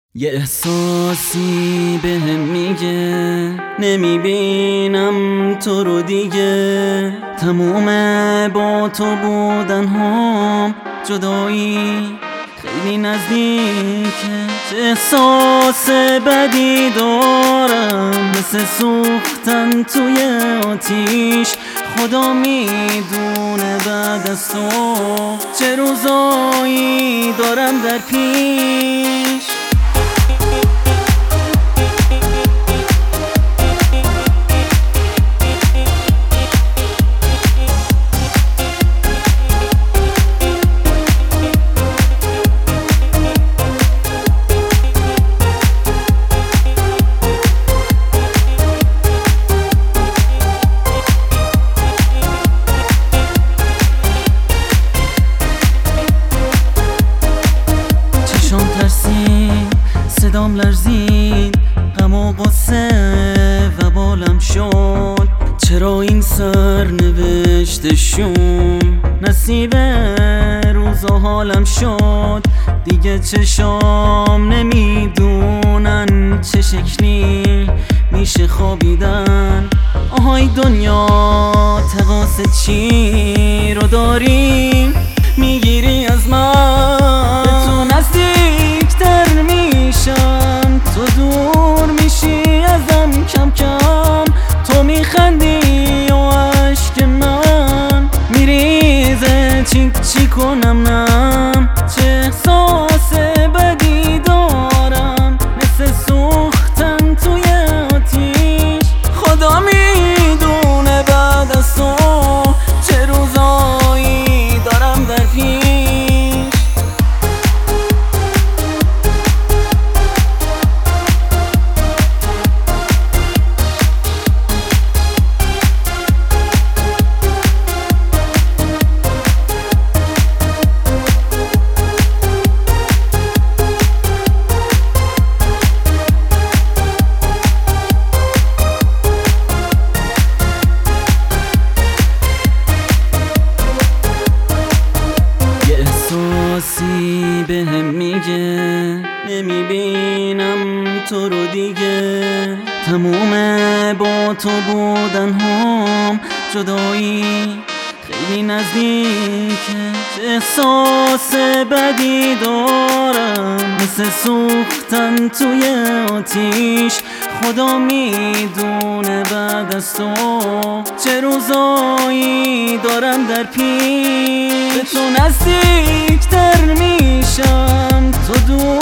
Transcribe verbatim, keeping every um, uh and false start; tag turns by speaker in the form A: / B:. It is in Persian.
A: یه احساسی بهم میگه نمیبینم تو رو دیگه، تموم با تو بودن هم جدایی خیلی نزدیکه. چه احساس بدی دارم، مثل سوختن توی آتیش. خدا میدونه بعد از تو چه روزایی دارم در پیش. صدام لرزید، غم و غصه و بالم شد. چرا این سرنوشتشون نصیب روز و حالم شد؟ دیگه چشام نمیدونن چه شکلی میشه خوابیدن. آهای دنیا تقاص چی رو داری میگیری از من؟ به تو نزدیکتر میشم، تو دور میشی ازم کم کم. تو میخندی و عشق من میریزه، چی چی کنم نم؟ چه احساس بدی دارم، مثل سوختن توی آتیش. خدا میدونه بعد از تو چه روزایی دارم در پیش. احساسی بهم میگه نمیبینم تو رو دیگه، تموم با تو بودن هم جدایی خیلی نزدیکه. چه احساس بدی دارم، مثل سوختن توی آتیش. خدا میدونه بعد از تو چه روزایی دارم در پیش. به تو نزدیکتر میشم، تو دور